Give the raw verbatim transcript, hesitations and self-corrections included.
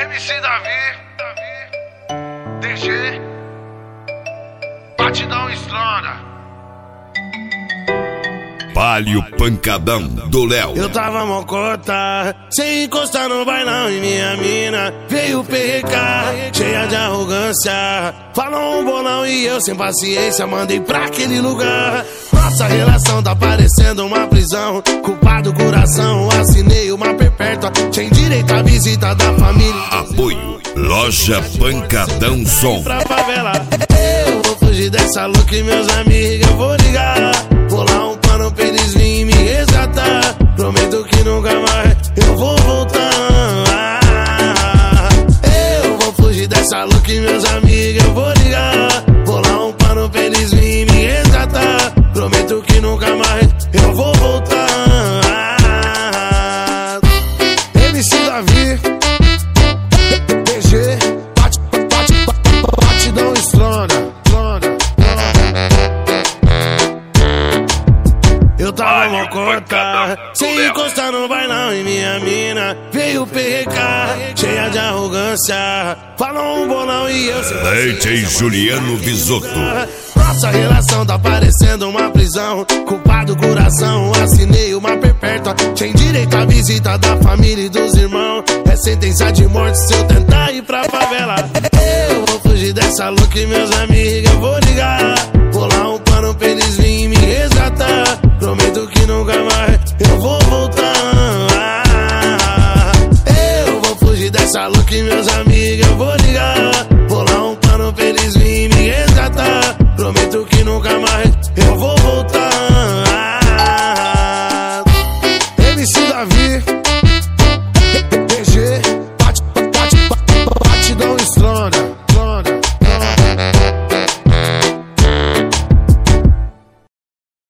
M C Davi, D G, Batidão Estrona. Palio Pancadão do Léo. Eu tava mocota, sem encostar no bailão e minha mina veio P K, cheia de arrogância. Falou um bolão e eu sem paciência mandei pra aquele lugar. Nossa relação tá parecendo uma prisão, culpado coração, assinei uma perpétua. Tem direito à visita da família. Apoio Loja Pancadão Som. Pra favela, eu vou fugir dessa louca e meus amigos eu vou ligar. Vou lá um pano pra eles virem me resgatar. Prometo que nunca mais eu vou voltar. Eu vou fugir dessa louca e meus amigos eu vou ligar. Vou lá um pano pra eles virem me resgatar. Prometo que nunca mais eu vou voltar. M C Davi, D G, bate, bate, batidão estrona. Eu tava mocota, sem encostar no bailão e minha mina veio P K, cheia de arrogância. Falou um bolão e eu sem Leite e Juliano Visotto. Nossa relação tá parecendo uma prisão, culpado coração, assinei uma perpétua. Tem direito à visita da família e dos irmãos. É sentença de morte se eu tentar ir pra favela. Eu vou fugir dessa louca e meus amigos eu vou ligar. Vou lá um pano pra eles virem me resgatar. Prometo que nunca mais eu vou voltar. Eu vou fugir dessa louca e meus amigos eu vou ligar.